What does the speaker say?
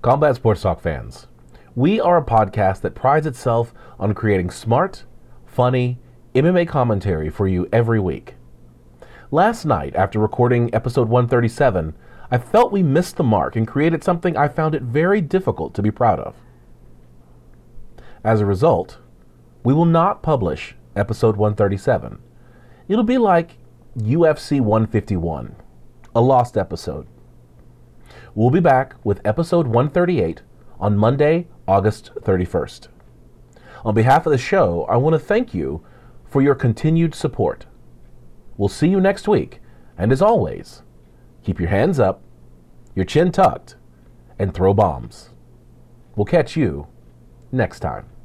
Combat Sports Talk fans, we are a podcast that prides itself on creating smart, funny MMA commentary for you every week. Last night, after recording episode 137, I felt we missed the mark and created something I found it very difficult to be proud of. As a result, we will not publish episode 137. It'll be like UFC 151, a lost episode. We'll be back with episode 138 on Monday, August 31st. On behalf of the show, I want to thank you for your continued support. We'll see you next week, and as always, keep your hands up, your chin tucked, and throw bombs. We'll catch you next time.